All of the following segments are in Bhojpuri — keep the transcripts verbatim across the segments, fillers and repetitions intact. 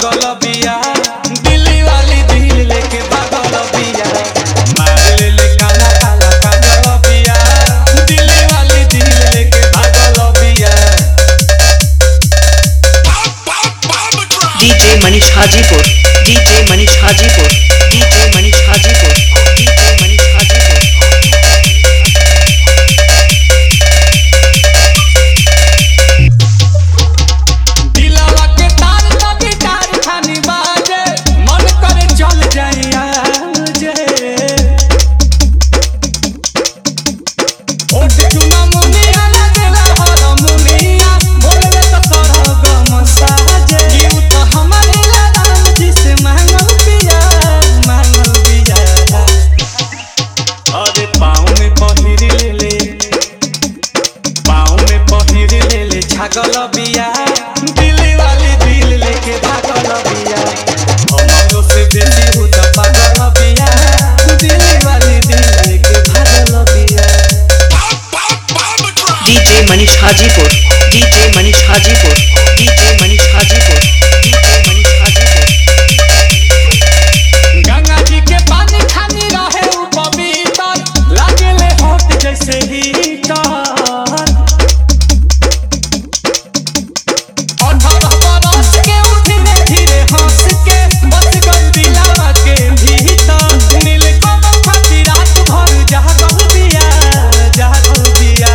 भागल बिया दिल्ली वाली दिल लेके भागल बिया मार ले ले काला काला काजल बिया दिल्ली वाली दिल लेके भागल बिया। DJ Manish Hajipur DJ Manish Hajipur DJ Manish Hajipur DJ Manish Hajipur. दिलवा के तार तो गिटार खानी बाजे मन करे चल जाइया जे ओट चुमा मुनिया लगेला हर मुनिया बोलबे तो सरगम साजे जीव तो हमारे राम जी से मांगल पिया मांगल पिया। अरे पाँव में पहिर ले ले पाँव में पहिर ले ले छागल बिया दिल्ली वाली दिल लेके भागल बिया हमरो से बेसी हो त पागल बिया दिल्ली वाली दिल लेके भागल बिया। DJ Manish Hajipur DJ Manish Hajipur DJ Manish Hajipur DJ Manish Hajipur. Ganga ji के पानी खानी रहे उ पवित्र लागेले होत जैसे हीटर अठारह बरस के उ धीरे धीरे हंस के बस गल दिलावा के भीतर नीलकमल खाती रात भर जागल बिया जागल बिया।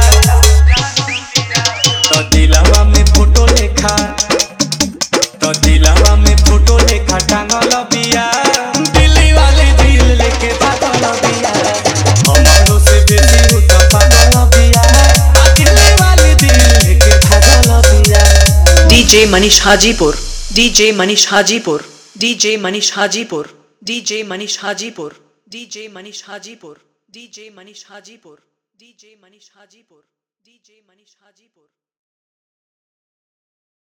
तो दिलावा में फोटो लेखा तो दिलावा में फोटो लेखा टांगल बिया दिल्ली वाली दिल लेके भागल बिया हमरो से बेसी हो त पागल बिया दिल्ली वाली दिल लेके भागल बिया। DJ Manish Hajipur DJ Manish Hajipur DJ Manish Hajipur DJ Manish Hajipur DJ Manish Hajipur DJ Manish Hajipur DJ Manish Hajipur DJ Manish Hajipur.